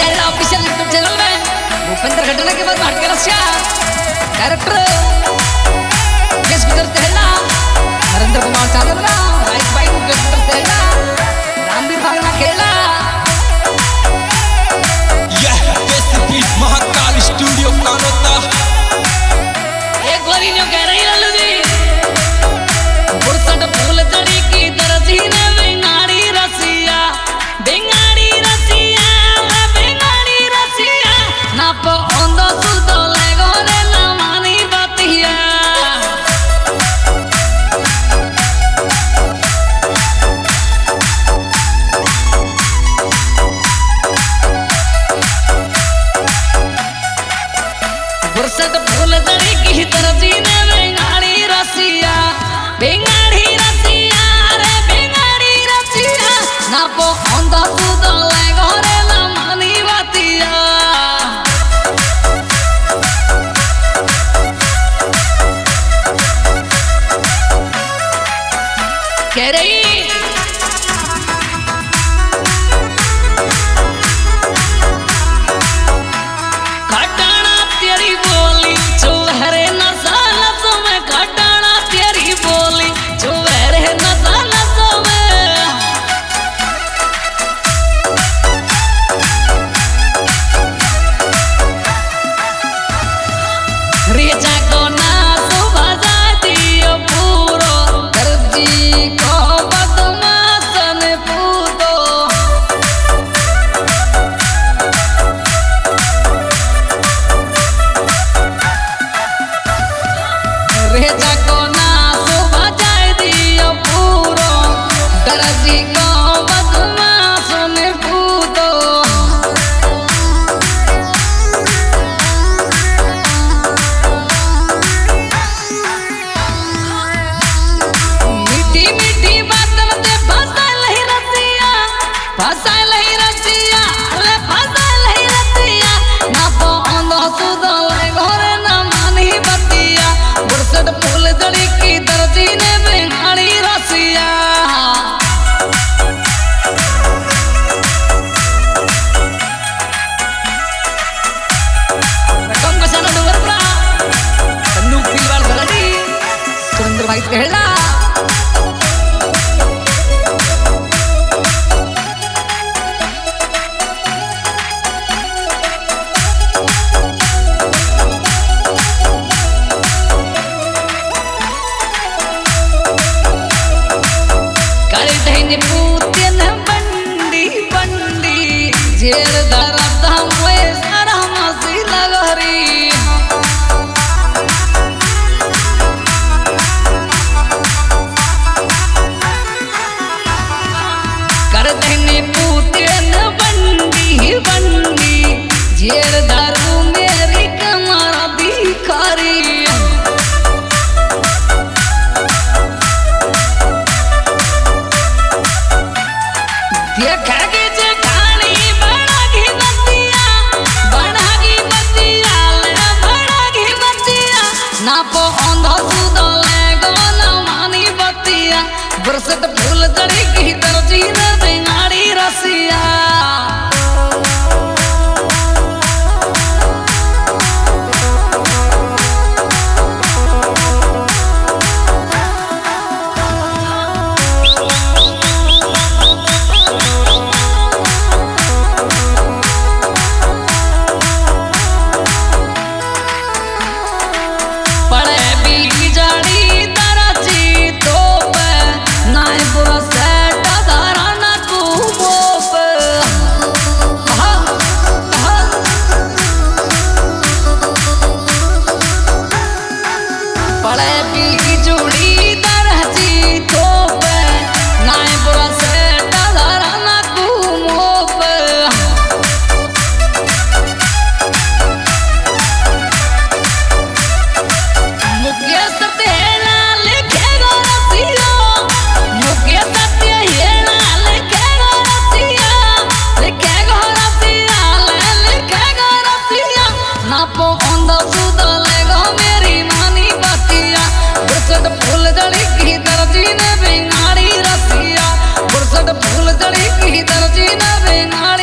मेरा official YouTube channel में भूपेंद्र घटना के बाद भारतीय रसिया डायरेक्टर केस गुजर तेहला नरेंद्र कुमार चावला राइट बाई केस गुजर तेहला रामवीर भागना खेला यह केसरी महाकाल स्टूडियो कानोता एक बारी न्यू कह रही है लुदी बुरसट फूल चढ़ी की दर्जी ने बेंगाड़ी रसिया ना पो ओंदो सुदो लेगो रे लामानी बातिया बुरसट फूल चढ़ी की दर्जी ने बेंगाड़ी रसिया रे बेंगाड़ी रसिया ना पो ओंदो सुदो लेगो रे लामानी बातिया कह रही खटाना तेरी बोली चुहरे नशा नशों में खटाना तेरी बोली चुहरे नशा नशों में रेजा को ना सुबह जा दियो पूरो दर्जी को बदमाशन पूतो रेजा को ना सुबह जा दियो पूरो दर्जी को बदमाशन पूतो मीठी मीठी बातन ते फसा लही रसिया अरे फसा लही रसिया ना पो ओंदो सुदो ले घरे ना मानी बतिया बुरसट फूल जड़ी की दर्जी ने बेंगाड़ी रसिया रकम का सारा डोंगर पड़ा तन्नू पीवाल गलड़ी सुरेंद्र भाई कहला पूत्यन बंडी बंडी जेर दरद हम वे सारा मसी लगरी कर देने पूत्यन बंडी बंडी जेर दारू मेरी कमर दिखारी देखा के जे खानी बड़ा घी बतिया ना पो ओंधो सुदो लेगो ना मानी बतिया बुरसट फूल जड़ी की दर्जी ने बेंगाड़ी रसिया फूल जड़ी की दर्जी न बेंगाड़ी